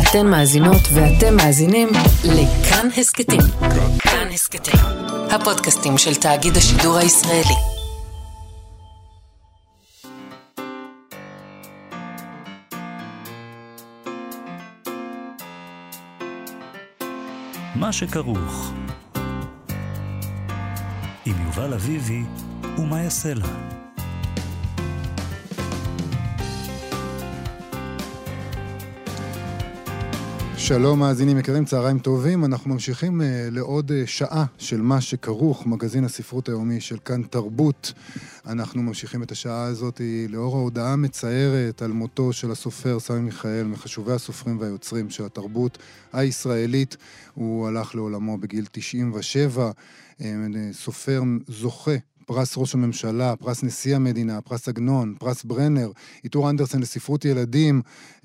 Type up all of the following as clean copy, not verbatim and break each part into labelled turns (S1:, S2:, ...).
S1: אתן מאזינות ואתם מאזינים לכאן הסקטים. כאן הסקטים, הפודקאסטים של תאגיד השידור הישראלי.
S2: מה שכרוך עם יובל אביבי ומה יעשה לה.
S3: שלום מאזינים יקרים, צהריים טובים. אנחנו ממשיכים לעוד שעה של מה שכרוך, מגזין הספרות היומי של כאן תרבות. אנחנו ממשיכים את השעה הזאת לאור ההודעה המצערת על מותו של הסופר סמי מיכאל, מחשובי הסופרים והיוצרים של התרבות הישראלית. הוא הלך לעולמו בגיל 97, סופר זוכה פרס ראש הממשלה, פרס נשיא המדינה, פרס עגנון, פרס ברנר, עיטור אנדרסן לספרות ילדים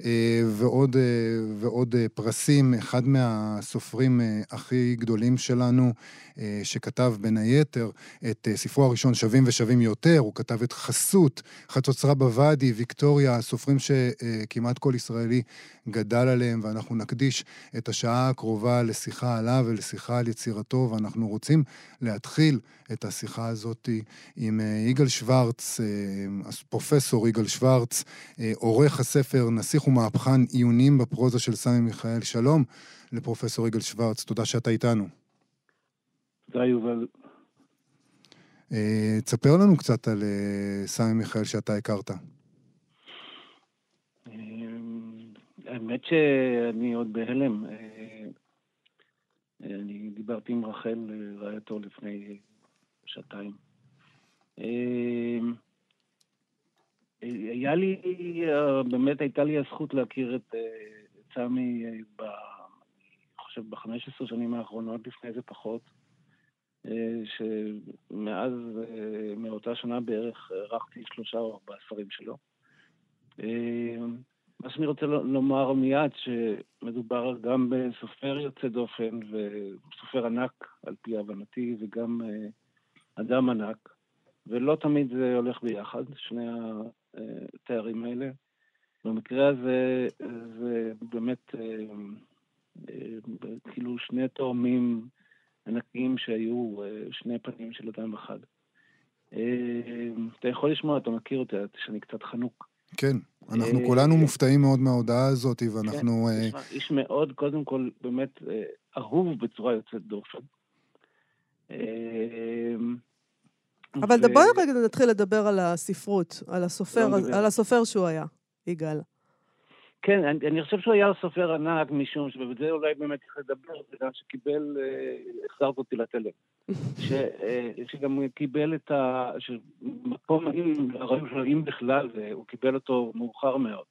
S3: ועוד פרסים. אחד מהסופרים הכי גדולים שלנו, שכתב בין היתר את ספרו הראשון שווים ושווים יותר, הוא כתב את חסות, חצוצרה בוואדי, ויקטוריה, סופרים שכמעט כל ישראלי גדל עליהם, ואנחנו נקדיש את השעה הקרובה לשיחה עליו ולשיחה על יצירתו, ואנחנו רוצים להתחיל את השיחה הזאת עם יגאל שוורץ, פרופסור יגאל שוורץ, עורך הספר נסיך ומהפכן עיונים בפרוזה של סמי מיכאל. שלום לפרופסור יגאל שוורץ, תודה שאתה איתנו.
S4: תודה יובל.
S3: תספר לנו קצת על סמי מיכאל שאתה הכרת.
S4: האמת שאני עוד בהלם. אני דיברתי עם רחל רעייתו לפני שעתיים. באמת הייתה לי הזכות להכיר את סמי אני חושב ב-15 שנים האחרונות, לפני זה פחות, שמאז מאותה שנה בערך ערכתי 3 או 4 ספרים שלו. מה שאני רוצה לומר מיד, שמדובר גם בסופר יוצא דופן וסופר ענק על פי הבנתי, וגם אדם ענק, ולא תמיד זה הולך ביחד, שני התארים האלה. במקרה הזה זה באמת כאילו שני תאומים ענקיים שהיו שני פנים של אדם אחד. אתה יכול לשמוע, אתה מכיר אותי, שאני קצת חנוק.
S3: כן, אנחנו כולנו מופתעים מאוד מההודעה הזאת, ואנחנו...
S4: כן, איש מאוד, קודם כל, באמת אהוב בצורה יוצאת דופן.
S5: אבל בואי רגע נתחיל לדבר על הספרות, על הסופר שהוא היה, יגאל.
S4: כן, אני חושב שהוא היה סופר ענק, משום שבזה אולי באמת צריך לדבר, זה גם שקיבל, החזרת אותי לתלם, שגם קיבל את מקום הרעיון שלו, אם בכלל, והוא קיבל אותו מאוחר מאוד.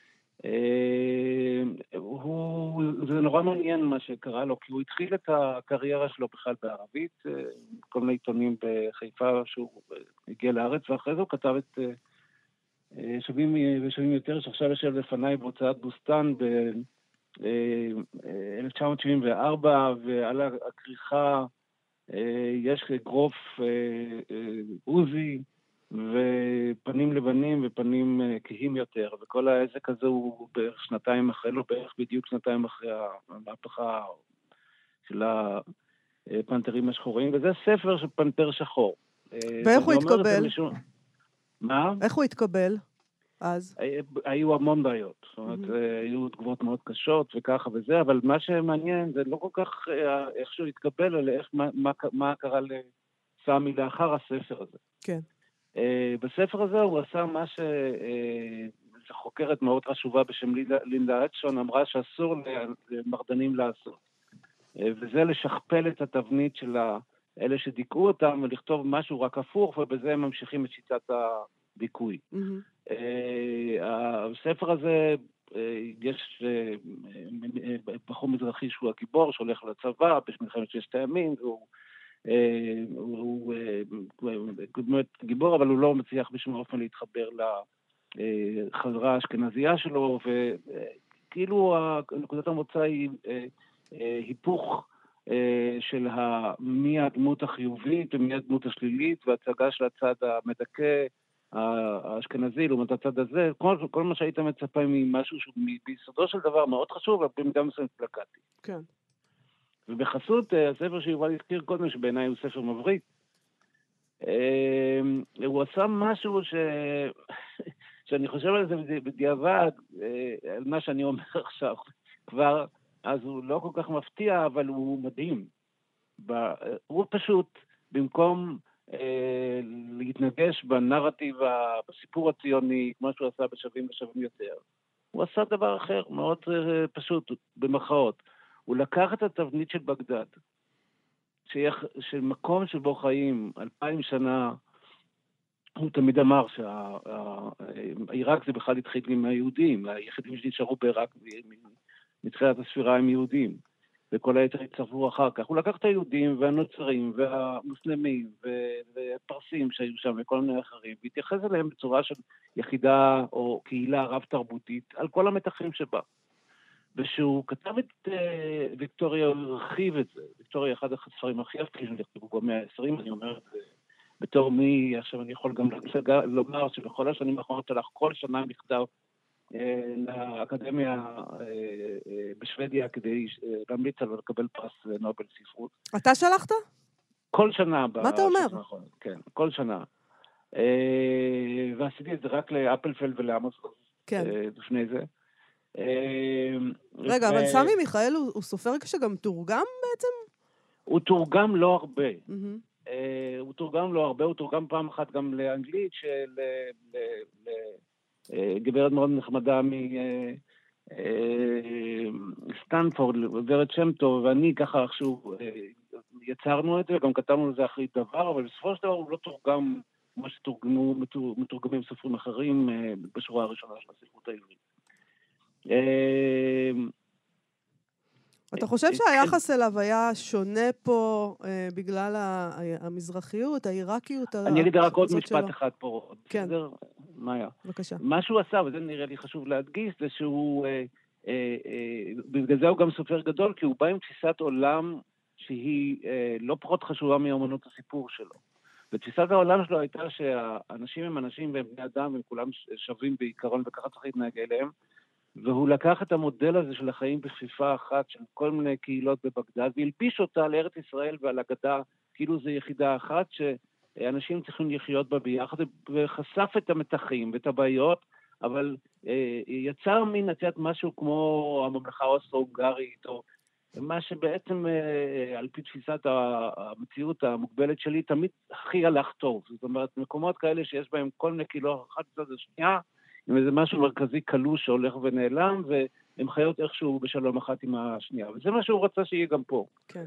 S4: זה נורא מעניין מה שקרה לו, כי הוא התחיל את הקריירה שלו בכלל בערבית, כל מיני עיתונים בחיפה שהוא הגיע לארץ, ואחרי זה הוא כתב את שווים ושווים יותר, שעכשיו יושב לפניי בהוצאת בוסתן ב-1974, ועל הכריכה יש גרוף עוזי, ופנים לבנים ופנים כהים יותר, וכל העסק הזה הוא בערך שנתיים אחרי, לא בערך בדיוק שנתיים אחרי המהפכה של הפנתרים השחורים, וזה ספר של פנתר שחור.
S5: ואיך הוא התקבל?
S4: מה?
S5: איך הוא התקבל אז?
S4: היו המון בעיות, זאת אומרת, היו תגובות מאוד קשות וככה וזה, אבל מה שמעניין זה לא כל כך איך שהוא התקבל, אלא מה קרה לסמי לאחר הספר הזה.
S5: כן.
S4: בספר הזה הוא עשה מה שחוקרת מאוד חשובה בשם לינדה אדשון אמרה שאסור למרדנים לעשות. וזה לשכפל את התבנית של אלה שדיכאו אותם ולכתוב משהו רק הפוך, ובזה הם ממשיכים את שיטת הדיכוי. הספר הזה, יש בחור מזרחי שהוא הגיבור, שהולך לצבא במלחמת 6 הימים, הוא באמת גיבור, אבל הוא לא מצליח בשום אופן להתחבר לחזרה האשכנזייה שלו, וכאילו נקודת המוצא היא היפוך של מי הדמות החיובית ומי הדמות השלילית, והצגה של הצד המדכא האשכנזי, לעומת הצד הזה, כל מה שהיית מצפה ממשהו שהוא ביסודו של דבר מאוד חשוב, אבל במידה מסוימת פלקטי.
S5: כן.
S4: ובחסות הספר שיובל הזכיר קודם, שבעיניי הוא ספר מבריק, הוא עשה משהו שאני חושב על זה בדיעבד, על מה שאני אומר עכשיו, כבר, אז הוא לא כל כך מפתיע, אבל הוא מדהים. הוא פשוט, במקום להתנגש בנרטיב, בסיפור הציוני, כמו שהוא עשה בשווים ושווים יותר, הוא עשה דבר אחר, מאוד פשוט, במחאות. הוא לקח את התבנית של בגדד, של מקום שבו חיים 2000 שנה, הוא תמיד אמר שהעיראק זה בכלל התחיל עם היהודים, היחידים שנשארו בעיראק מתחילת הספירה הם יהודים, וכל היתר הצטרפו אחר כך. הוא לקח את היהודים והנוצרים והמוסלמים ופרסים שהיו שם וכל מיני אחרים, והתייחס אליהם בצורה של יחידה או קהילה רב-תרבותית על כל המתחים שבה. ושהוא כתב את ויקטוריה, הוא הרחיב את זה. ויקטוריה אחד הספרים הכי יפים נכתבו במאה ה-20, אני אומר את זה בתור מי, עכשיו אני יכול גם לומר שבכל השנים האחרונות הלך כל שנה מכתב לאקדמיה בשוודיה כדי להמליץ על לקבל פרס נובל ספרות.
S5: אתה שלחת?
S4: כל שנה.
S5: מה אתה אומר?
S4: כן, כל שנה. ועשיתי את זה רק לאפלפלד ולעמוס לפני זה.
S5: רגע, אבל סמי מיכאל הוא סופר שגם תורגם בעצם?
S4: הוא תורגם לא הרבה. הוא תורגם לא הרבה, הוא תורגם פעם אחת גם לאנגלית של גברת מאוד נחמדה מסטנפורד, גברת שם טוב, ואני ככה איכשהו יצרנו את זה, וגם כתבנו לזה אחרי דבר, אבל בסופו של דבר הוא לא תורגם כמו שמתורגמים סופרים אחרים בשורה הראשונה של הספרות העברית.
S5: אתה חושב שהיחס אליו היה שונה פה בגלל המזרחיות, העיראקיות?
S4: אני אגיד רק עוד משפט אחד פה.
S5: כן.
S4: מאיה.
S5: בבקשה.
S4: מה שהוא עשה, וזה נראה לי חשוב להדגיש, זה שהוא, בגלל זה הוא גם סופר גדול, כי הוא בא עם תפיסת עולם שהיא לא פחות חשובה מאמנות הסיפור שלו. ותפיסת העולם שלו הייתה שהאנשים הם אנשים והם בני אדם, והם כולם שווים בעיקרון, וככה צריך להתנהג אליהם. והוא לקח את המודל הזה של החיים בכפיפה אחת של כל מיני קהילות בבגדד, והלביש אותה לארץ ישראל ועל הגדה, כאילו זו יחידה אחת שאנשים צריכים לחיות בה ביחד, וחשף את המתחים ואת הבעיות, אבל יצר מין משהו כמו הממלכה האוסטרו-הונגרית, או מה שבעצם על פי תפיסת המציאות המוגבלת שלי, תמיד הכי הלך טוב. זאת אומרת, מקומות כאלה שיש בהם כל מיני קהילות אחת לצד השנייה, עם איזה משהו מרכזי קלוש שהולך ונעלם, והם חיות איכשהו בשלום אחת עם השנייה. וזה מה שהוא רצה שיהיה גם פה.
S5: כן.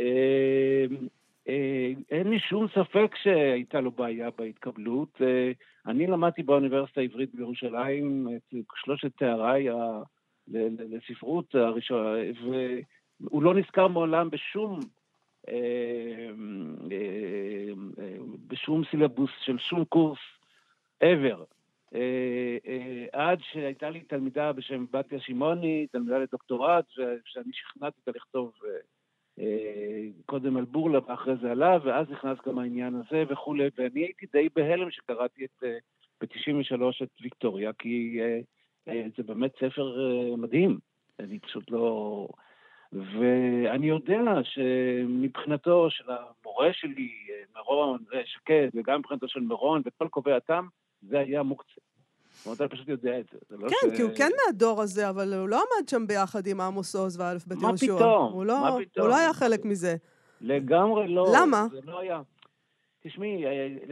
S4: אין לי שום ספק שהייתה לו בעיה בהתקבלות. אני למדתי באוניברסיטה העברית בירושלים את שלושת תאריי לספרות הראשונה, והוא לא נזכר מעולם בשום סילבוס של שום קורס ever. עד שהייתה לי תלמידה בשם בתיה שמעוני, תלמידה לדוקטורט, שאני שכנעתי אותה לכתוב קודם על בורלה ואחרי זה עליו, ואז נכנס גם העניין הזה וכו', ואני הייתי די בהלם שקראתי ב-93 את ויקטוריה, כי זה באמת ספר מדהים, אני פשוט לא... ואני יודע שמבחינתו של המורה שלי, מרון, שקד, וגם מבחינתו של מרון וכל קובעי התם, זה היה מוקצה. זאת אומרת, אני פשוט יודע את זה.
S5: כן, כי הוא כן מהדור הזה, אבל הוא לא עמד שם ביחד עם עמוס עוז ואלף בית יהושע.
S4: מה פתאום?
S5: הוא לא היה חלק מזה.
S4: לגמרי לא.
S5: למה?
S4: זה לא היה. תשמעי,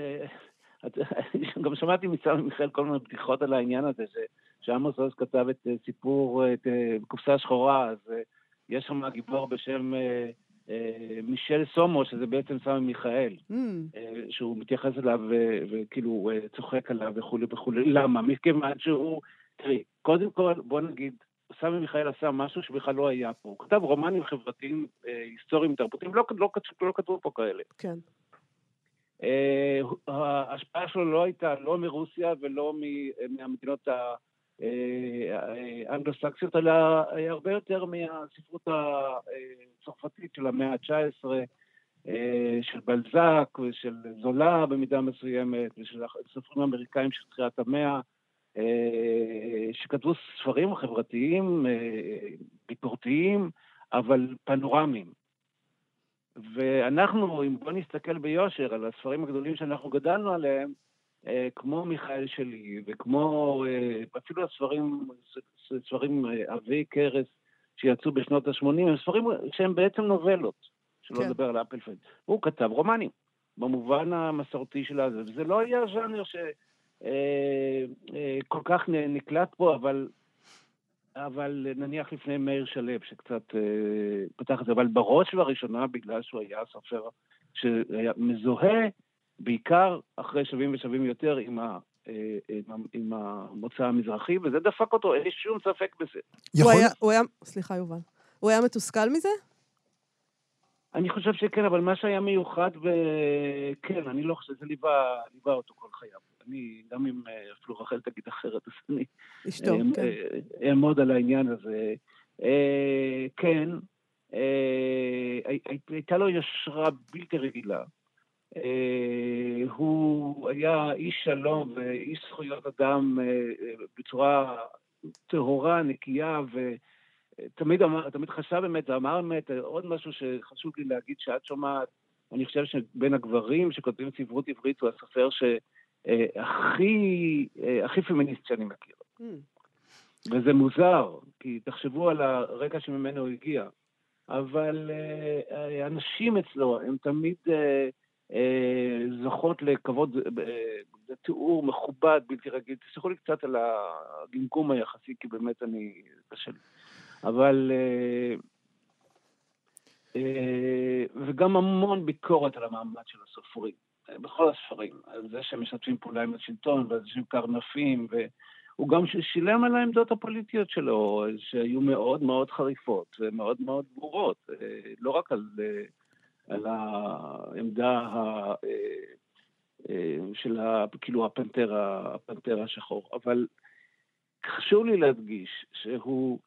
S4: גם שמעתי מסמי מיכאל כל מיני בדיחות על העניין הזה, שעמוס עוז כתב את סיפור, את קופסה שחורה, אז יש שם גיבור בשם מישל סומו, שזה בעצם סמי מיכאל, שהוא מתייחס אליו וכאילו צוחק עליו וכו' וכו'. למה? מכיוון שהוא, תראי, קודם כל בוא נגיד, סמי מיכאל עשה משהו שבכלל לא היה פה. הוא כתב רומנים חברתיים, היסטוריים, תרבותיים, לא כתבו פה כאלה.
S5: כן.
S4: ההשפעה שלו לא הייתה לא מרוסיה ולא מהמדינות האנגלו-סקסיות, אלא הרבה יותר מהספרות הצרפתית של המאה ה-19, של בלזק ושל זולה במידה מסוימת, ושל סופרים אמריקאים של תחילת המאה, שכתבו ספרים חברתיים, ביקורתיים, אבל פנורמיים. ואנחנו, אם בוא נסתכל ביושר על הספרים הגדולים שאנחנו גדלנו עליהם, כמו מיכאל שלי, וכמו אפילו ספרים אבי קרס שיצאו בשנות ה-80, הם ספרים שהם בעצם נובלות, שלא לדבר על אפלפלד. הוא כתב רומנים, במובן המסורתי של הזה, וזה לא היה ז'אנר כל כך נקלט פה, אבל נניח לפני מאיר שלו, שקצת פתח את זה, אבל בראש ובראשונה, בגלל שהוא היה סופר שהיה מזוהה, בעיקר אחרי שווים ושווים יותר עם המוצא המזרחי, וזה דפק אותו, אין לי שום ספק בזה.
S5: סליחה יובל, הוא היה מתוסכל מזה?
S4: אני חושב שכן, אבל מה שהיה מיוחד, כן, אני לא חושב, זה ליווה אותו כל חייו. אני, גם אם אפילו רחל תגיד אחרת, אז אני אעמוד על העניין הזה. כן, הייתה לו יושרה בלתי רגילה. הוא היה איש שלום ואיש זכויות אדם בצורה טהורה, נקייה, ותמיד חשב באמת, אמר באמת, עוד משהו שחשוב לי להגיד שאת שומעת, אני חושב שבין הגברים שכותבים ספרות עברית הוא הסופר הכי פמיניסט שאני מכיר. וזה מוזר, כי תחשבו על הרקע שממנו הוא הגיע. אבל אנשים אצלו, הם תמיד זוכות לכבוד, תיאור מכובד, בלתי רגיל. תסלחו לי קצת על הגמגום היחסי, כי באמת אני קשה לי. אבל וגם המון ביקורת על המעמד של הסופרים. בכל הספרים, על זה שהם משתפים פעולה עם השלטון, ועל זה שהם קרנפים, והוא גם שילם על העמדות הפוליטיות שלו, שהיו מאוד מאוד חריפות, ומאוד מאוד ברורות, לא רק על העמדה של כאילו הפנתר השחור, אבל חשוב לי להדגיש שהוא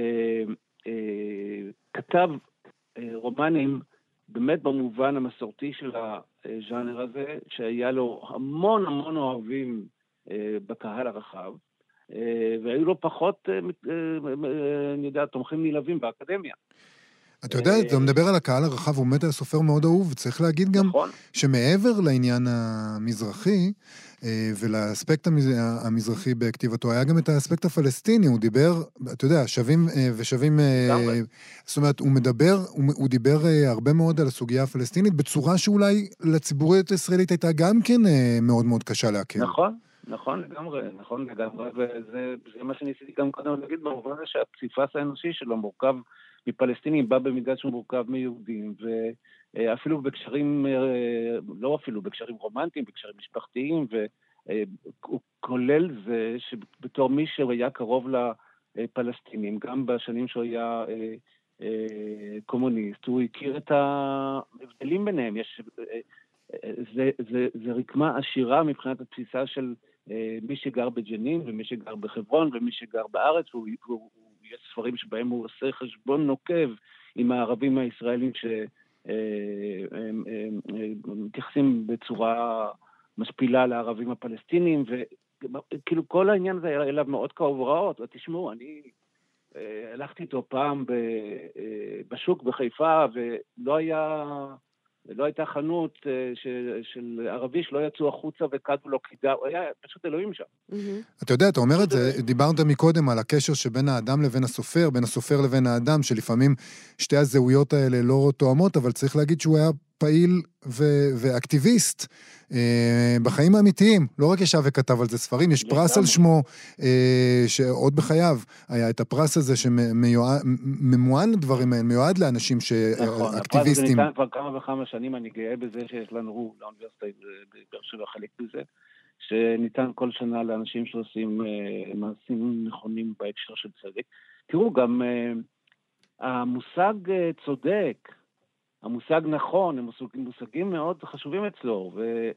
S4: כתב רומנים באמת במובן המסורתי של הז'אנר הזה, שהיה לו המון המון אוהבים בקהל הרחב, והיו לו פחות, אני יודע, תומכים נלהבים באקדמיה.
S3: אתה יודע, אתה מדבר על הקהל הרחב, הוא באמת היה סופר מאוד אהוב, וצריך להגיד גם שמעבר לעניין המזרחי, ולאספקט המזרחי בכתיבתו, היה גם את האספקט הפלסטיני, הוא דיבר, אתה יודע, שווים ושווים, זאת אומרת, הוא דיבר הרבה מאוד על הסוגיה הפלסטינית, בצורה שאולי לציבוריות הישראלית הייתה גם כן מאוד מאוד קשה להכיר.
S4: נכון לגמרי, וזה מה שניסיתי גם קודם להגיד, במובן הזה שהפסיפס האנושי שלו מורכב מפלסטינים, בא במידה שהוא מורכב מיהודים, ואפילו בקשרים, לא אפילו בקשרים רומנטיים, בקשרים משפחתיים, והוא כולל זה שבתור מי שהוא היה קרוב לפלסטינים, גם בשנים שהוא היה קומוניסט, הוא הכיר את ההבדלים ביניהם. זה רקמה עשירה מבחינת התפיסה של מי שגר בג'נין, ומי שגר בחברון, ומי שגר בארץ, יש ספרים שבהם הוא עושה חשבון נוקב עם הערבים הישראלים שמתייחסים בצורה משפילה לערבים הפלסטינים, וכאילו כל העניין הזה היה אליו מאוד כאוב רעות. ותשמעו, אני הלכתי איתו פעם בשוק בחיפה, ולא הייתה חנות של ערבי שלא יצאו החוצה וקדו לו קידה, הוא היה פשוט אלוהים שם.
S3: אתה יודע, אתה אומר את זה, דיברת מקודם על הקשר שבין האדם לבין הסופר, בין הסופר לבין האדם, שלפעמים שתי הזהויות האלה לא תואמות, אבל צריך להגיד שהוא היה פעיל ואקטיביסט בחיים האמיתיים, לא רק ישב וכתב על זה ספרים, יש פרס על שמו, שעוד בחייו היה את הפרס הזה שממוען לדברים האלה, מיועד לאנשים שאקטיביסטים.
S4: נכון, הפרס הזה ניתן כבר כמה וכמה שנים, אני גאה בזה שיש לנו לאוניברסיטה בבאר שבע חלק בזה, שניתן כל שנה לאנשים שעושים מעשים נכונים בהקשר של צדק. תראו, גם המושג צודק, המושג נכון, הם מושגים מאוד חשובים אצלו,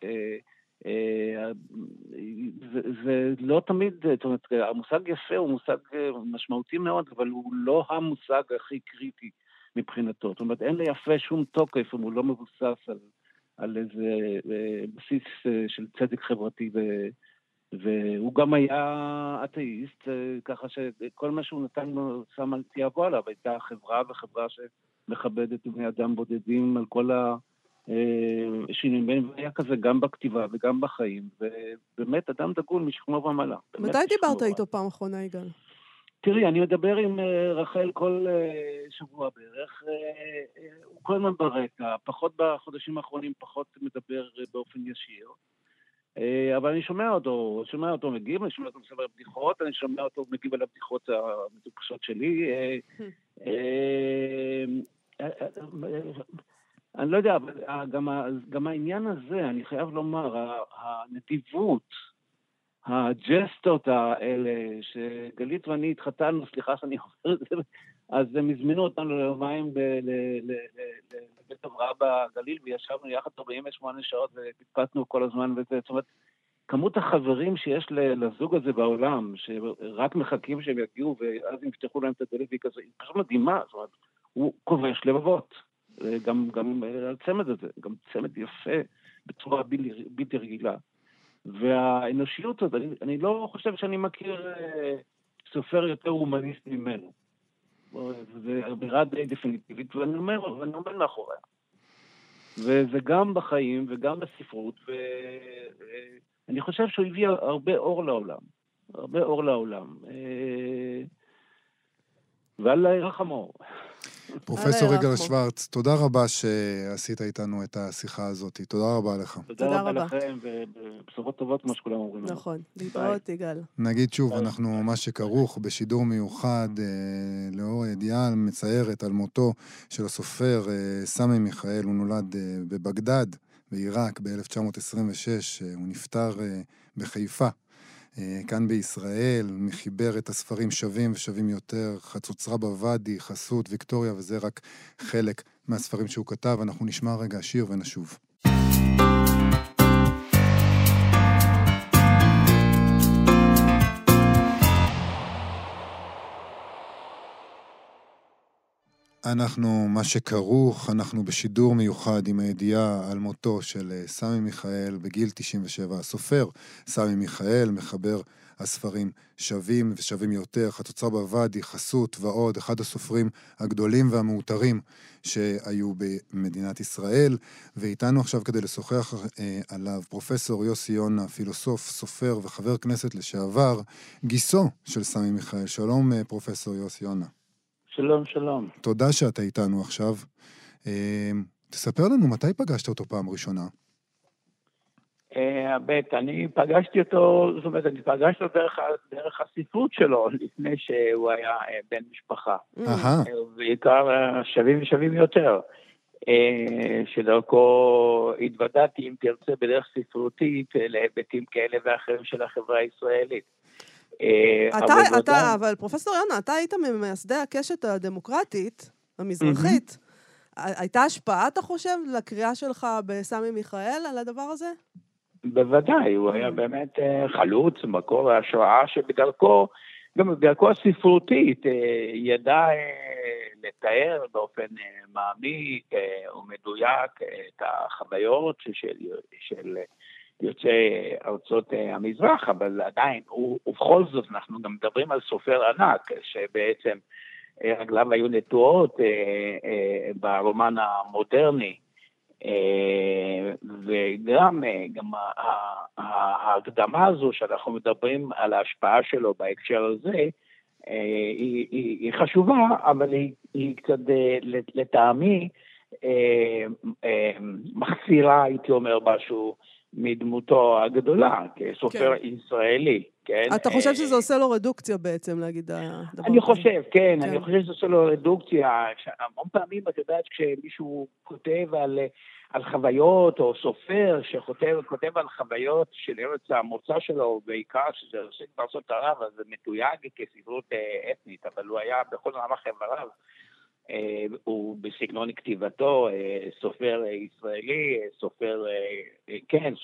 S4: וזה לא תמיד, זאת אומרת, המושג יפה הוא מושג משמעותי מאוד, אבל הוא לא המושג הכי קריטי מבחינתו. זאת אומרת, אין ליפה שום תוקף אם הוא לא מבוסס על איזה בסיס של צדק חברתי, והוא גם היה אתאיסט, ככה שכל מה שהוא נתן לו שם על תיאבו עליו, הייתה חברה וחברה שמכבדת בני אדם בודדים על כל השינויים, והיה כזה גם בכתיבה וגם בחיים, ובאמת אדם דגול משכמו ומעלה.
S5: מתי דיברת איתו פעם אחרונה, יגאל?
S4: תראי, אני מדבר עם רחל כל שבוע בערך, הוא כל הזמן ברקע, פחות בחודשים האחרונים, פחות מדבר באופן ישיר, אבל אני שומע אותו מגיב, אני שומע אותו מספר בדיחות, אני שומע אותו מגיב על הבדיחות המטופשות שלי, אני לא יודע, אבל גם העניין הזה, אני חייב לומר, הנדיבות, הג'סטות האלה, שגלית ואני התחתנו, סליחה שאני אומר את זה, אז הם הזמינו אותנו ליומיים לבית אברהם בגליל, וישבנו יחד 48 שעות ופטפטנו כל הזמן, זאת אומרת, כמות החברים שיש לזוג הזה בעולם, שרק מחכים שהם יגיעו, ואז הם יפתחו להם את הדלת, היא פשוט מדהימה, זאת אומרת, הוא כובש לבבות, גם הצמד הזה, גם צמד יפה, בצורה בלתי רגילה. והאנושיות הזאת, אני לא חושב שאני מכיר סופר יותר הומניסט ממנו. זה אמירה די דפיניטיבית, ואני אומר מאחוריה. וזה גם בחיים וגם בספרות, ואני חושב שהוא הביא הרבה אור לעולם. ועל רחמו.
S3: פרופסור יגאל שוורץ, תודה רבה שעשית איתנו את השיחה הזאת. תודה רבה לך.
S4: תודה רבה לכם, ובשורות טובות כמו שכולם אומרים.
S5: נכון, להתראות יגאל.
S3: נגיד שוב, אנחנו מה שכרוך בשידור מיוחד לאור הידיעה מציירת על מותו של הסופר סמי מיכאל. הוא נולד בבגדד, בעיראק, ב-1926. הוא נפטר בחיפה. כאן בישראל, מחיבר את הספרים שווים ושווים יותר, חצוצרה בוואדי, חסות, ויקטוריה, וזה רק חלק מהספרים שהוא כתב. אנחנו נשמע רגע שיר ונשוב. אנחנו, מה שכרוך, אנחנו בשידור מיוחד עם הידיעה על מותו של סמי מיכאל בגיל 97. הסופר סמי מיכאל, מחבר הספרים שווים ושווים יותר, חצוצרה בוואדי, חסות ועוד, אחד הסופרים הגדולים והמאותרים שהיו במדינת ישראל, ואיתנו עכשיו כדי לשוחח עליו פרופסור יוסי יונה, פילוסוף, סופר וחבר כנסת לשעבר, גיסו של סמי מיכאל. שלום פרופסור יוסי יונה.
S6: שלום, שלום.
S3: תודה שאתה איתנו עכשיו. תספר לנו, מתי פגשת אותו פעם ראשונה?
S6: אני פגשתי אותו, זאת אומרת, אני פגשתי אותו דרך הספרות שלו, לפני שהוא היה בן משפחה. בעיקר שווים ושווים יותר. שדרכו התוודעתי, אם תרצה, בדרך ספרותית, להיבטים כאלה ואחרים של החברה הישראלית.
S5: אבל פרופסור יונה, אתה היית ממייסדי הקשת הדמוקרטית, המזרחית. הייתה השפעה, אתה חושב, לקריאה שלך בסמי מיכאל על הדבר הזה?
S6: בוודאי, הוא היה באמת חלוץ, מקור ההשראה שבדרכו, גם בדרכו הספרותית, ידע לתאר באופן מעמיק ומדויק את החוויות של יוצאי ארצות המזרח, אבל עדיין, ובכל זאת אנחנו גם מדברים על סופר ענק, שבעצם רגליו היו נטועות ברומן המודרני, וגם ההקדמה הזו שאנחנו מדברים על ההשפעה שלו בהקשר הזה, היא חשובה, אבל היא קצת לטעמי מחסירה, הייתי אומר, משהו מדמותו הגדולה, כסופר ישראלי.
S5: אתה חושב שזה עושה לו רדוקציה בעצם, להגיד הדבר?
S6: אני חושב, כן, אני חושב שזה עושה לו רדוקציה. המון פעמים את יודעת, כשמישהו כותב על חוויות, או סופר שכותב על חוויות של ארץ המוצא שלו, בעיקר שזה עושה בארצות ערב, אז זה מתויג כספרות אתנית, אבל הוא היה בכל רמ"ח איבריו, הוא בסגנון כתיבתו, סופר ישראלי, סופר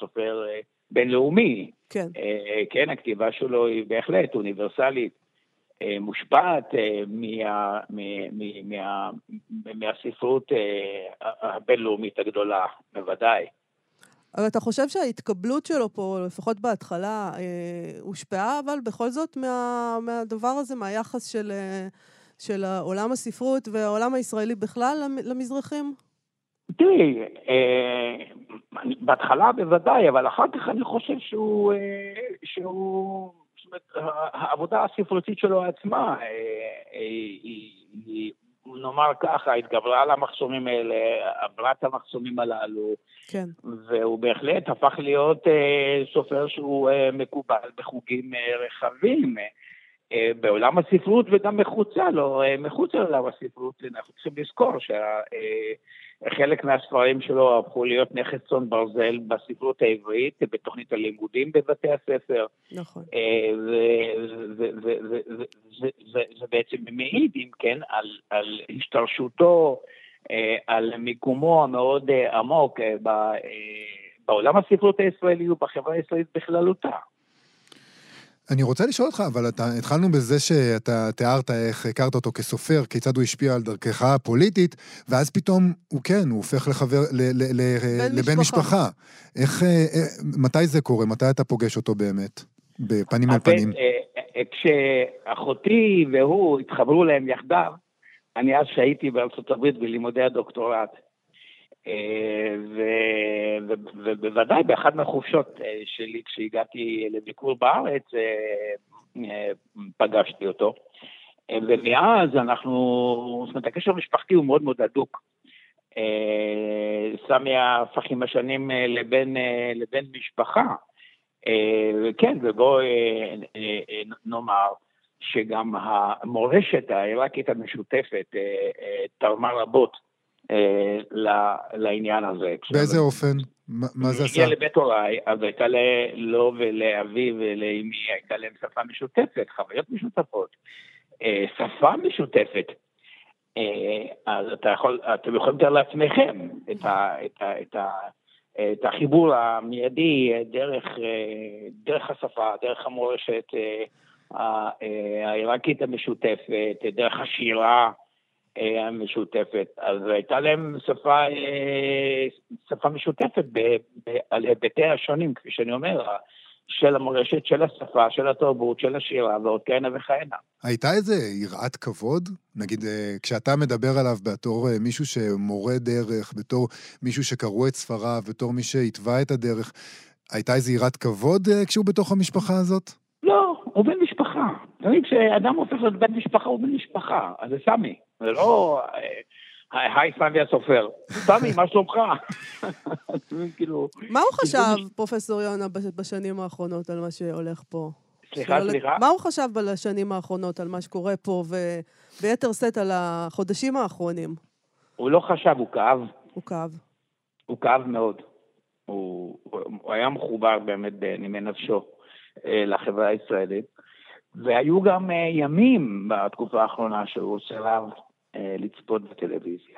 S6: בינלאומי.
S5: כן.
S6: כן, הכתיבה שלו היא בהחלט אוניברסלית. מושפעת מהספרות הבינלאומית הגדולה, בוודאי.
S5: אבל אתה חושב שההתקבלות שלו פה, לפחות בהתחלה, הושפעה, אבל בכל זאת מהדבר הזה, מהיחס של עולם הספרות והעולם הישראלי בכלל למזרחים?
S6: תראי, בהתחלה בוודאי, אבל אחר כך אני חושב שהוא זאת אומרת, העבודה הספרותית שלו עצמה, היא נאמר ככה, התגברה על המחסומים האלה, עברה את המחסומים הללו,
S5: כן.
S6: והוא בהחלט הפך להיות סופר שהוא מקובל בחוגים רחבים, בעולם הספרות וגם מחוצה לו, מחוץ לעולם הספרות. אנחנו צריכים לזכור שחלק מהספרים שלו הפכו להיות נכס צאן ברזל בספרות העברית, בתוכנית הלימודים בבתי הספר.
S5: נכון.
S6: זה בעצם מעיד, אם כן, על השתרשותו, על מיקומו המאוד עמוק בעולם הספרות הישראלי ובחברה הישראלית בכללותה.
S3: אני רוצה לשאול אותך, אבל התחלנו בזה שאתה תיארת איך הכרת אותו כסופר, כיצד הוא השפיע על דרכך הפוליטית, ואז פתאום הוא הופך לבן משפחה. מתי זה קורה? מתי אתה פוגש אותו באמת? בפנים על פנים.
S6: כשאחותי והוא התחברו להם יחדיו, אני אז שהייתי בארצות הברית בלימודי הדוקטורט, ובוודאי באחד מהחופשות שלי כשהגעתי לביקור בארץ פגשתי אותו, ומאז זאת אומרת, הקשר המשפחתי הוא מאוד מאוד הדוק. סמי הפך עם השנים לבן משפחה, כן, ובוא נאמר שגם המורשת העיראקית המשותפת תרמה רבות לעניין הזה.
S3: באיזה אופן? מה זה עשה?
S6: הגיע לבית הוריי, אז הייתה לו ולאבי ולאמי, הייתה להם שפה משותפת, חוויות משותפות, שפה משותפת. אז אתם יכולים לתאר לעצמכם את החיבור המיידי דרך השפה, דרך המורשת העיראקית המשותפת, דרך השירה המשותפת. אז הייתה להם שפה משותפת על היבטי השונים, כפי שאני אומר, של המורשת, של השפה, של התרבות, של השירה, ועוד כהנה וכהנה.
S3: הייתה איזה יראת כבוד? נגיד, כשאתה מדבר עליו בתור מישהו שמורה דרך, בתור מישהו שקראו את ספריו, בתור מי שהתווה את הדרך, הייתה איזה יראת כבוד כשהוא בתוך המשפחה הזאת?
S6: לא, הוא בן משפחה. כשאדם הופך להיות בן משפחה, הוא בן משפחה. אז זה סמי. זה לא, היי סמי הסופר. סמי, מה שלומך?
S5: מה הוא חשב, פרופסור יונה, בשנים האחרונות על מה שהולך פה?
S6: סליחה.
S5: מה הוא חשב בשנים האחרונות על מה שקורה פה, וביתר סט על החודשים האחרונים?
S6: הוא לא חשב, הוא כאב. הוא כאב מאוד. הוא היה מחובר באמת בנימי נפשו לחברה הישראלית. והיו גם ימים בתקופה האחרונה שהוא סירב לצפות בטלוויזיה.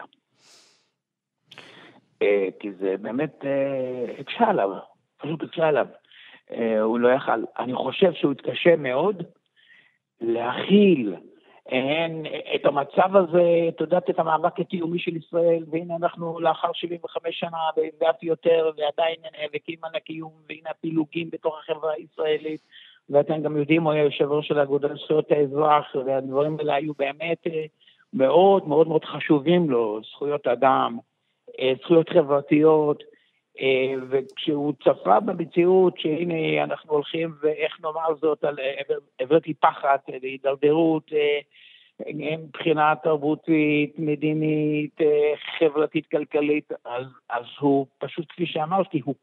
S6: כי זה באמת הקשה עליו, פשוט הקשה עליו. הוא לא יכל. אני חושב שהוא התקשה מאוד להכיל את המצב הזה, תודעת את המאבק הקיומי של ישראל, והנה אנחנו לאחר 75 שנה ואף יותר, ועדיין נאבקים על הקיום, והנה הפילוגים בתוך החברה הישראלית, ואתם גם יודעים, הוא היה יושב ראש של האגודה לזכויות האזרח, והדברים האלה היו באמת מאוד מאוד מאוד חשובים לו, זכויות אדם, זכויות חברתיות, וכשהוא צפה במציאות שהנה אנחנו הולכים, ואיך נאמר זאת, על עבר פחד והידרדרות, מבחינה תרבותית, מדינית, חברתית, כלכלית, אז הוא פשוט, כפי שאמרתי, הוא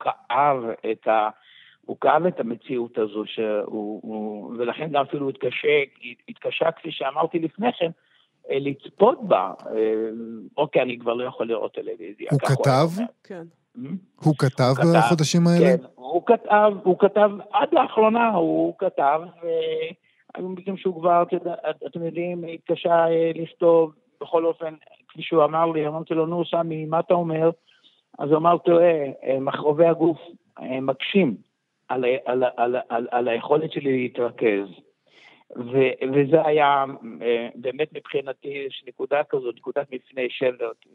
S6: כאב את המציאות הזו, ולכן גם אפילו התקשה, כפי שאמרתי לפני כן, לצפות בה. אוקיי, אני כבר לא יכול לראות טלוויזיה.
S3: הוא כתב?
S5: כן.
S3: הוא כתב בחודשים האלה?
S6: כן, הוא כתב, עד לאחרונה הוא כתב, היו מקרים שהוא כבר, אתם יודעים, התקשה לכתוב, בכל אופן, כפי שהוא אמר לי, אמרתי לו, נו סמי, מה אתה אומר? אז הוא אמר, תראה, מחרובי הגוף מקשים על היכולת שלי להתרכז. וזה היה באמת מבחינתי נקודה כזאת, נקודת מפנה שברט,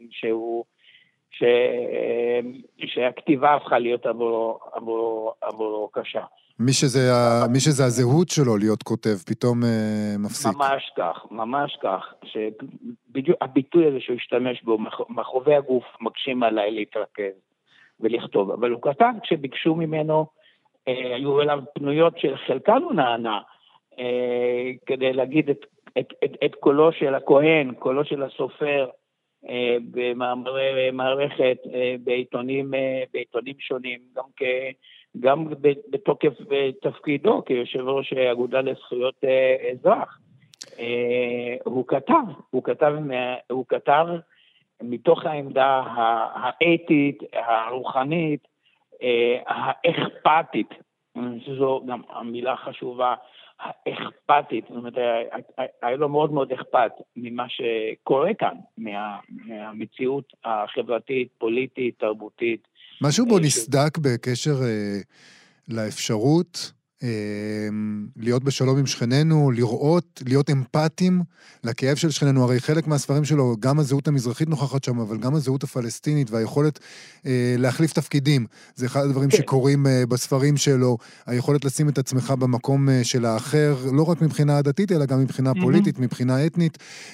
S6: שהכתיבה הפכה להיות עבורו קשה.
S3: מי שזה הזהות שלו להיות כותב, פתאום מפסיק.
S6: ממש כך, שבדיוק הביטוי הזה שהוא השתמש בו, מחרובי הגוף מקשים עליי להתרכז ולכתוב, אבל הוא כתב כשביקשו ממנו, היו אליו פנויות של חלקן הוא נענה, כדי להגיד את קולו של הכהן, קולו של הסופר, במאמרי מערכת, בעיתונים שונים, גם בתוקף תפקידו כיושב ראש האגודה לזכויות אזרח. הוא כתב מתוך העמדה האתית, הרוחנית, האכפתית, שזו גם המילה חשובה, האכפתית, זאת אומרת, היה לו מאוד מאוד אכפת ממה שקורה כאן, מהמציאות החברתית, פוליטית, תרבותית.
S3: משהו בו נסדק בקשר לאפשרות להיות בשלום עם שכננו, להיות אמפתיים לכאב של שכננו. הרי חלק מהספרים שלו, גם הזהות המזרחית נוכחת שם, אבל גם הזהות הפלסטינית והיכולת להחליף תפקידים. זה אחד הדברים שקורים בספרים שלו, היכולת לשים את עצמך במקום של האחר, לא רק מבחינה דתית, אלא גם מבחינה פוליטית, מבחינה אתנית.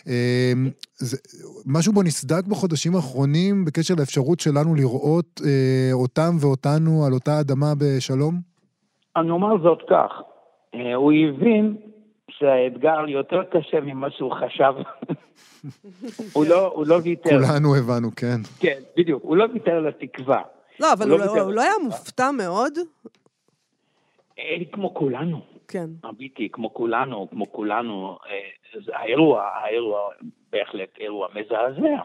S3: משהו בו נסדק בחודשים האחרונים, בקשר לאפשרות שלנו לראות אותם ואותנו על אותה אדמה בשלום?
S6: אני אומר זאת כך, הוא הבין שהאתגר יותר קשה ממה שהוא חשב. הוא לא ויתר.
S3: כולנו הבנו, כן.
S6: כן, בדיוק, הוא לא ויתר לתקווה.
S5: לא, אבל הוא לא היה מופתע מאוד?
S6: כמו כולנו.
S5: כן.
S6: אמיתי, כמו כולנו, האירוע בהחלט אירוע מזעזע.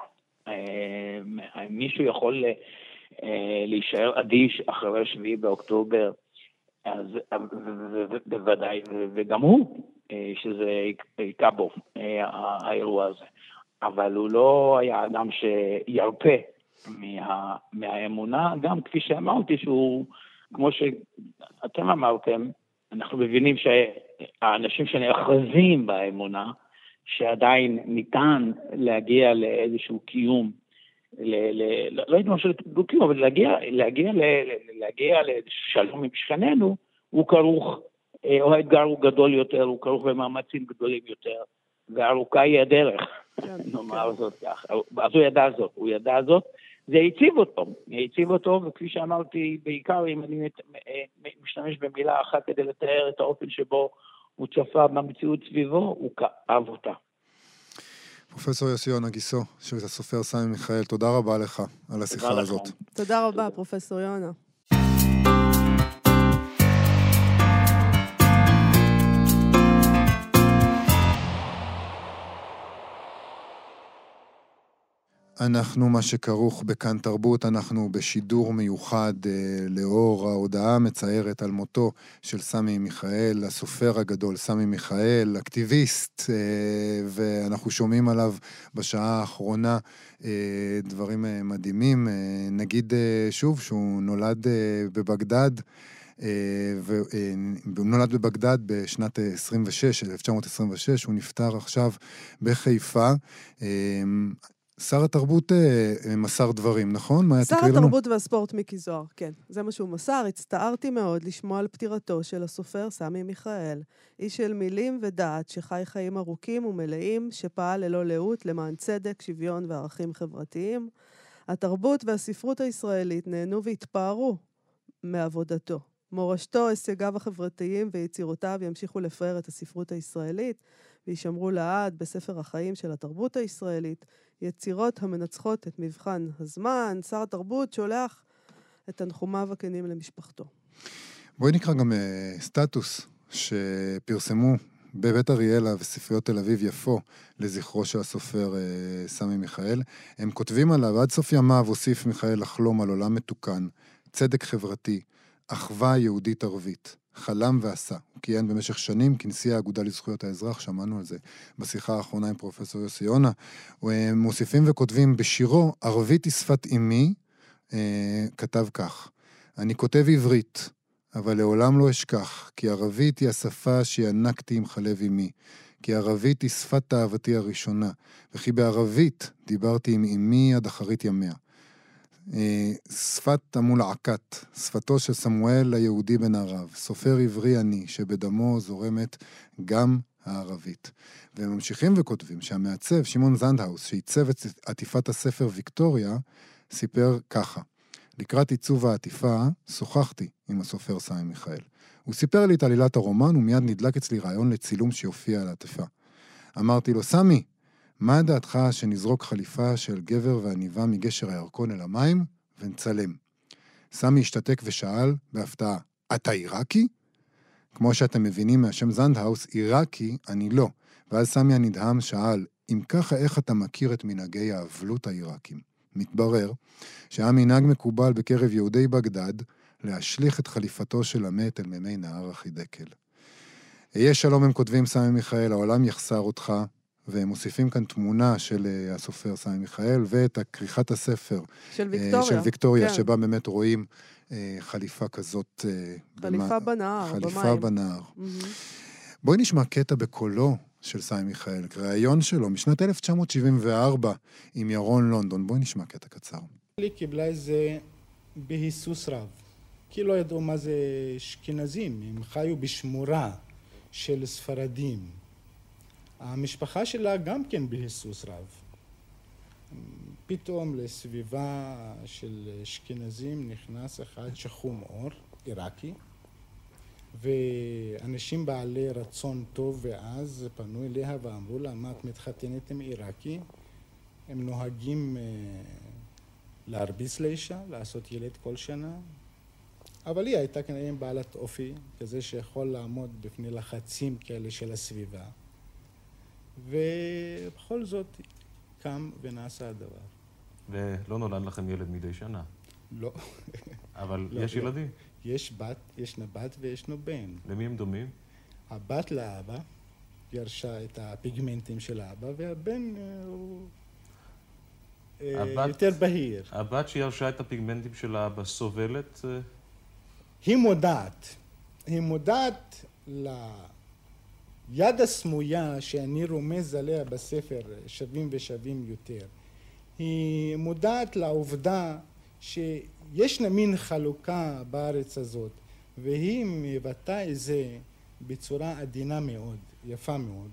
S6: מישהו יכול להישאר אדיש אחרי 7 באוקטובר, אז בוודאי, וגם הוא, שזה היכה בו, האירוע הזה. אבל הוא לא היה אדם שירפה מהאמונה, גם כפי שאמרתי שהוא, כמו שאתם אמרתם, אנחנו מבינים שהאנשים שנאחזים באמונה, שעדיין ניתן להגיע לאיזשהו קיום, לא הייתי משהו דו-קיום, אבל להגיע לשלום עם שכננו, הוא כרוך, או האתגר הוא גדול יותר, הוא כרוך במאמצים גדולים יותר, וארוכה היא הדרך, נאמר זאת כך. אז הוא ידע זאת, זה הציב אותו, וכפי שאמרתי, בעיקר אם אני משתמש במילה אחת כדי לתאר את האופן שבו הוא צפה במציאות סביבו, הוא כאב אותה.
S3: פרופסור יוסי יונה גיסו, של הסופר סמי מיכאל, תודה רבה לך על השיחה הזאת.
S5: תודה רבה, פרופסור יונה.
S3: אנחנו מה שכרוך בכאן תרבות, אנחנו בשידור מיוחד לאור ההודעה המצערת על מותו של סמי מיכאל, הסופר הגדול סמי מיכאל, אקטיביסט, ואנחנו שומעים עליו בשעה האחרונה דברים מדהימים. נגיד שוב שהוא נולד בבגדד, והוא נולד בבגדד בשנת 1926, הוא נפטר עכשיו בחיפה. שר התרבות מסר דברים, נכון?
S5: שר התרבות והספורט מיקי זוהר, כן. זה מה שהוא מסר. הצטערתי מאוד לשמוע על פטירתו של הסופר סמי מיכאל, איש של מילים ודעת שחי חיים ארוכים ומלאים, שפעל ללא לאות למען צדק, שוויון וערכים חברתיים. התרבות והספרות הישראלית נהנו והתפארו מעבודתו. מורשתו, הישגיו החברתיים ויצירותיו ימשיכו לפאר את הספרות הישראלית, וישמרו לעד בספר החיים של התרבות הישראלית, יצירות המנצחות את מבחן הזמן. שר התרבות שולח את תנחומיו הכנים למשפחתו.
S3: בואי נקרא גם סטטוס שפרסמו בבית אריאלה וספריות תל אביב יפו לזכרו של הסופר סמי מיכאל. הם כותבים עליו, עד סוף ימיו הוסיף מיכאל לחלום על עולם מתוקן, צדק חברתי, אחווה יהודית ערבית. חלם ועשה. הוא כיהן במשך שנים כנשיא האגודה לזכויות האזרח, שמענו על זה בשיחה האחרונה עם פרופסור יוסי יונה. מוסיפים וכותבים בשירו, ערבית היא שפת אמי, כתב כך, אני כותב עברית, אבל לעולם לא אשכח, כי ערבית היא השפה שינקתי עם חלב אמי, כי ערבית היא שפת אהבתי הראשונה, וכי בערבית דיברתי עם אמי עד אחרית ימיה. שפת המולעקת, שפתו של סמואל היהודי בן ערב, סופר עברי אני, שבדמו זורמת גם הערבית. והם ממשיכים וכותבים שהמעצב שמעון זנדהאוס, שעיצב את עטיפת הספר ויקטוריה, סיפר ככה: לקראת עיצוב העטיפה, שוחחתי עם הסופר סמי מיכאל. הוא סיפר לי את עלילת הרומן, ומיד נדלק אצלי רעיון לצילום שיופיע על העטיפה. אמרתי לו, סמי, מה דעתך שנזרוק חליפה של גבר ועניבה מגשר הירקון אל המים ונצלם? סמי השתתק ושאל בהפתעה, אתה עיראקי? כמו שאתם מבינים מהשם זנדהאוס, עיראקי אני לא. ואז סמי הנדהם שאל, אם ככה איך אתה מכיר את מנהגי האבלות העיראקים? מתברר שהיה מנהג מקובל בקרב יהודי בגדד להשליך את חליפתו של המת אל מימי נהר החידקל. היה שלום, הם כותבים סמי מיכאל, העולם יחסר אותך, והם מוסיפים כאן תמונה של הסופר סמי מיכאל, ואת כריכת הספר
S5: של ויקטוריה,
S3: של ויקטוריה
S5: כן.
S3: שבה באמת רואים חליפה כזאת.
S5: חליפה בנהר,
S3: חליפה בנהר. בואי נשמע קטע בקולו של סמי מיכאל, ראיון שלו משנת 1974 עם ירון לונדון. בואי נשמע קטע קצר.
S7: היא קיבלה את זה בהיסוס רב, כי לא ידעו מה זה אשכנזים, הם חיו בשמורה של ספרדים. המשפחה שלה גם כן בהיסוס רב. פתאום לסביבה של אשכנזים נכנס אחד שחום אור, עיראקי, ואנשים בעלי רצון טוב ואז פנו אליה ואמרו לה, מה את מתחתנת עם עיראקי? הם נוהגים להרביץ לאישה, לעשות ילד כל שנה, אבל היא הייתה כנראה בעלת אופי, כזה שיכול לעמוד בפני לחצים כאלה של הסביבה, ובכל זאת קם ונעשה הדבר.
S8: ולא נולד לכם ילד מדי שנה?
S7: לא.
S8: אבל
S7: לא,
S8: יש
S7: לא.
S8: ילדים?
S7: ישנה בת וישנו בן.
S8: למי הם דומים?
S7: הבת לאבא ירשה את הפיגמנטים של האבא, והבן הוא יותר בהיר.
S8: הבת שירשה את הפיגמנטים של האבא סובלת?
S7: היא מודעת ליד הסמויה שאני רומז עליה בספר שווים ושווים יותר. היא מודעת לעובדה שיש מין חלוקה בארץ הזאת, והיא מבטאה את זה בצורה עדינה מאוד, יפה מאוד.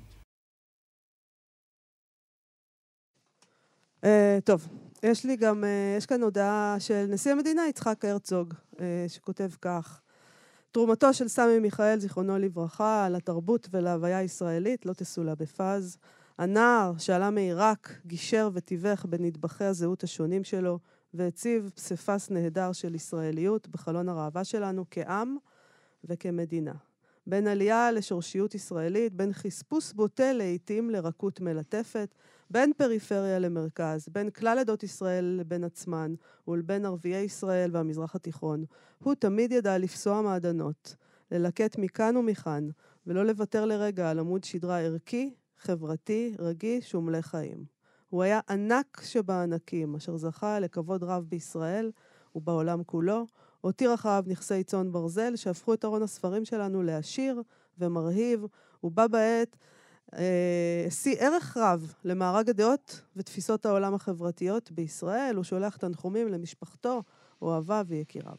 S5: טוב, יש כאן הודעה של נשיא המדינה יצחק הרצוג, שכותב כך: תרומתו של סמי מיכאל, זיכרונו לברכה, לתרבות ולהוויה הישראלית לא תסולה בפז. הנער שעלה מעיראק גישר ותיווך בין נדבכי הזהות השונים שלו, והציב פסיפס נהדר של ישראליות בחלון הראווה שלנו כעם וכמדינה. בין עלייה לשורשיות ישראלית, בין חספוס בוטה לעתים לרקות מלטפת, בין פריפריה למרכז, בין כלל עדות ישראל לבין עצמן, ולבין ערביי ישראל והמזרח התיכון. הוא תמיד ידע לפסוע מעדנות, ללקט מכאן ומכאן, ולא לוותר לרגע על עמוד שדרה ערכי, חברתי, רגיש ומלא חיים. הוא היה ענק שבענקים, אשר זכה לכבוד רב בישראל ובעולם כולו, הותיר אחריו נכסי צאן ברזל שהפכו את ארון הספרים שלנו לעשיר ומרהיב, ובה בעת השיא ערך רב למארג הדעות ותפיסות העולם החברתיות בישראל. הוא שולח תנחומים למשפחתו, אוהביו ויקיריו.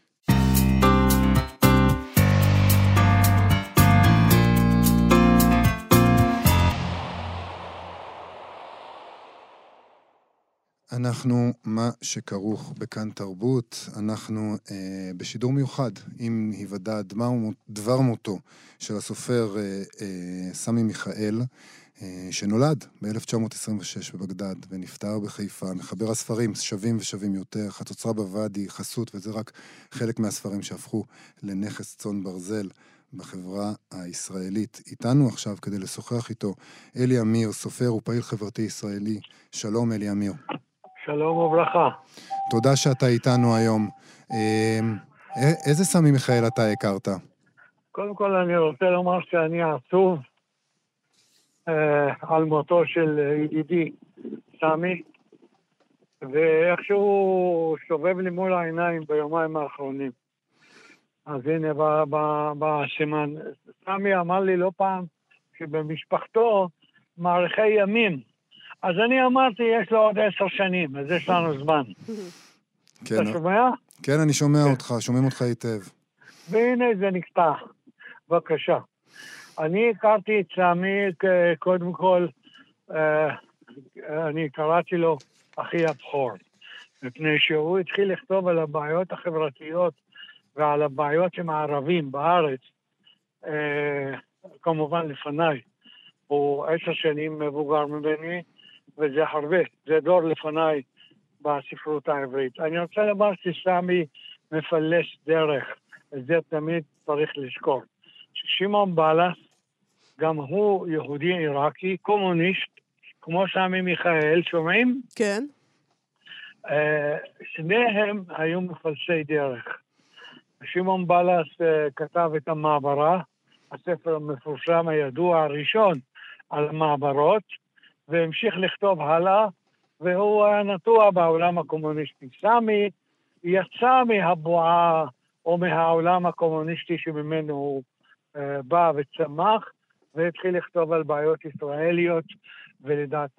S3: אנחנו מה שכרוך בכאן תרבות, אנחנו בשידור מיוחד עם היוודע דבר מותו של הסופר סמי מיכאל, שנולד ב-1926 בבגדד ונפטר בחיפה, מחבר הספרים שווים ושווים יותר, חצוצרה בוואדי, חסות, וזה רק חלק מהספרים שהפכו לנכס צאן ברזל בחברה הישראלית. איתנו עכשיו כדי לשוחח איתו אלי אמיר, סופר ופעיל חברתי ישראלי. שלום אלי אמיר.
S9: שלום וברכה.
S3: תודה שאתה איתנו היום. איזה סמי מיכאל אתה הכרת?
S9: קודם כל אני רוצה לומר שאני עצוב על מותו של ידידי סמי, ואיכשהו שובב לי מול העיניים ביומיים האחרונים. אז הנה בסימן. סמי אמר לי לא פעם שבמשפחתו מערכי ימים. אז אני אמרתי, יש לו עוד 10 שנים, אז יש לנו זמן.
S3: כן,
S9: אתה שומע?
S3: כן, אני שומע אותך, שומעים אותך היטב.
S9: והנה זה נקטע. בבקשה. אני הכרתי את סמי, קודם כל, אני קראתי לו אחי הבכור, מפני שהוא התחיל לכתוב על הבעיות החברתיות ועל הבעיות עם הערבים בארץ, כמובן לפניי. הוא 10 שנים מבוגר ממני, וזה הרבה, זה דור לפניי בספרות העברית. אני רוצה לומר שסמי מפלס דרך, וזה תמיד צריך לזכור. שמעון בלס, גם הוא יהודי עיראקי, קומוניסט, כמו סמי מיכאל, שומעים?
S5: כן.
S9: שניהם היו מפלסי דרך. שמעון בלס כתב את המעברה, הספר המפורסם הידוע הראשון על המעברות, והמשיך לכתוב הלאה, והוא היה נטוע בעולם הקומוניסטי. סמי יצא מהבועה או מהעולם הקומוניסטי שממנו הוא בא וצמח, והתחיל לכתוב על בעיות ישראליות, ולדעתי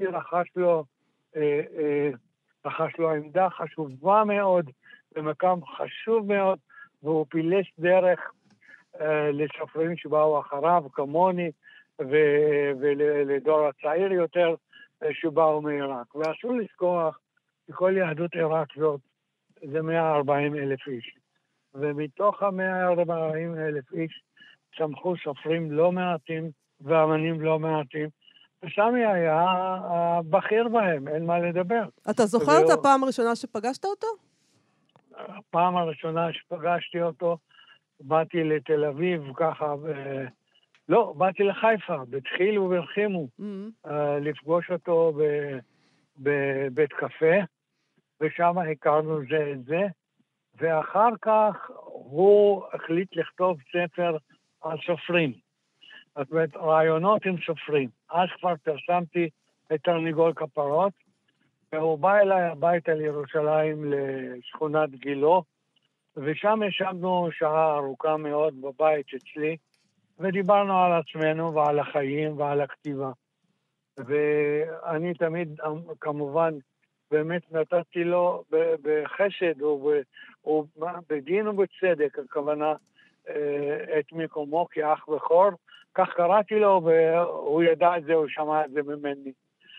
S9: רכש לו עמדה חשובה מאוד, במקום חשוב מאוד, והוא פילס דרך לסופרים שבאו אחריו, כמוני, ולדור הצעיר יותר, שבאו מעיראק. ואסור לשכוח שכל יהדות עיראק זאת, זה 140,000 איש. ומתוך ה-140,000 איש, צמחו סופרים לא מעטים, ואמנים לא מעטים, וסמי היה הבכיר בהם, אין מה לדבר.
S5: אתה זוכר את הפעם הראשונה שפגשת אותו?
S9: הפעם הראשונה שפגשתי אותו, באתי לתל אביב ככה, לא, באתי לחיפה, בתחיל וברחימו, לפגוש אותו בבית קפה, ושם הכרנו זה את זה, ואחר כך הוא החליט לכתוב ספר על סופרים. זאת אומרת, רעיונות עם סופרים. אז כבר פרסמתי את תרנגול כפרות, והוא בא אליי הביתה לירושלים לשכונת גילו, ושם ישבנו שעה ארוכה מאוד בבית אצלי, ודיברנו על עצמנו ועל החיים ועל הכתיבה. ואני תמיד, כמובן, באמת נתתי לו בחסד או בדין ובצדק, הכוונה את מקומו כאח בכור. כך קראתי לו, והוא ידע את זה, הוא שמע את זה ממני.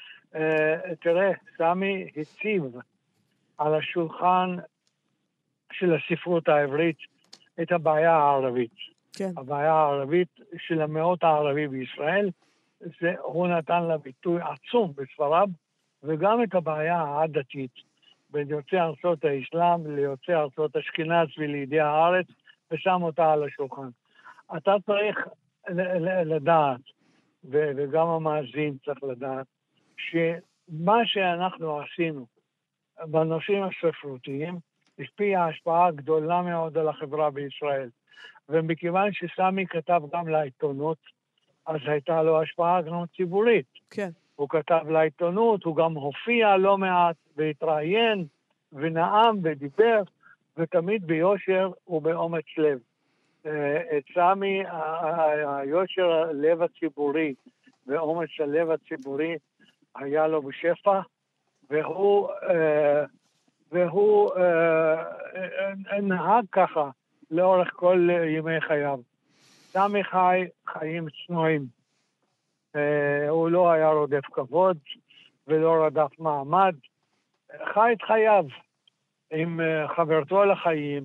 S9: תראה, סמי הציב על השולחן של הספרות העברית את הבעיה הערבית.
S5: כן.
S9: הבעיה הערבית של המיעוט הערבי בישראל, הוא נתן לה ביטוי עצום בספריו, וגם את הבעיה העדתית בין יוצאי ארצות האסלאם ליוצאי ארצות אשכנז ולידי הארץ, ושם אותה על השולחן. אתה צריך לדעת, וגם המאזין צריך לדעת, שמה שאנחנו עשינו בנושאים הספרותיים, השפיע השפעה גדולה מאוד על החברה בישראל. ומכיוון שסמי כתב גם לעיתונות, אז הייתה לו השפעה גם ציבורית.
S5: כן. הוא
S9: כתב לעיתונות, הוא גם הופיע לא מעט, והתראיין, ונאם ודיבר, ותמיד ביושר ובאומץ לב. את סמי, היושר הלב הציבורי, ואומץ הלב הציבורי, היה לו בשפע, והוא נהג ככה לאורך כל ימי חייו. סמי חי חיים צנועים. הוא לא היה רודף כבוד ולא רדף מעמד. חי את חייו עם חברתו לחיים,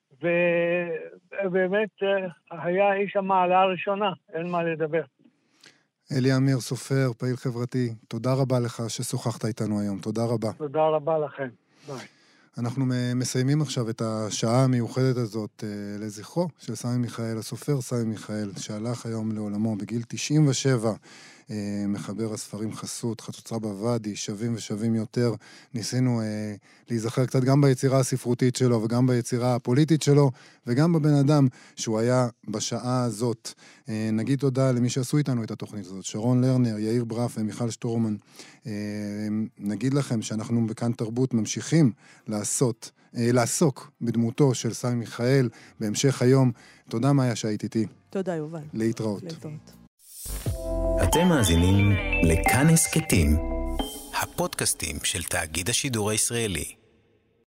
S9: ובאמת היה איש המעלה הראשונה, אין מה לדבר.
S3: אלי אמיר, סופר, פעיל חברתי, תודה רבה לך ששוחחת איתנו היום. תודה רבה.
S9: תודה רבה לכם. ביי.
S3: אנחנו מסיימים עכשיו את השעה המיוחדת הזאת לזכרו של סמי מיכאל, הסופר סמי מיכאל, שהלך היום לעולמו בגיל 97. מחבר הספרים חסות, חצוצרה בוואדי, שווים ושווים יותר. ניסינו להיזכר קצת גם ביצירה הספרותית שלו, וגם ביצירה הפוליטית שלו, וגם בבן אדם שהוא היה בשעה הזאת. נגיד תודה למי שעשו איתנו את התוכנית הזאת, שרון לרנר, יאיר ברף ומיכל שטורמן. נגיד לכם שאנחנו בכאן תרבות ממשיכים לעסוק בדמותו של סמי מיכאל בהמשך היום. תודה מאיה שהיית איתי.
S5: תודה יובל.
S3: להתראות.
S10: אתם מאזינים לכאן הסכתים, הפודקאסטים של תאגיד השידור הישראלי.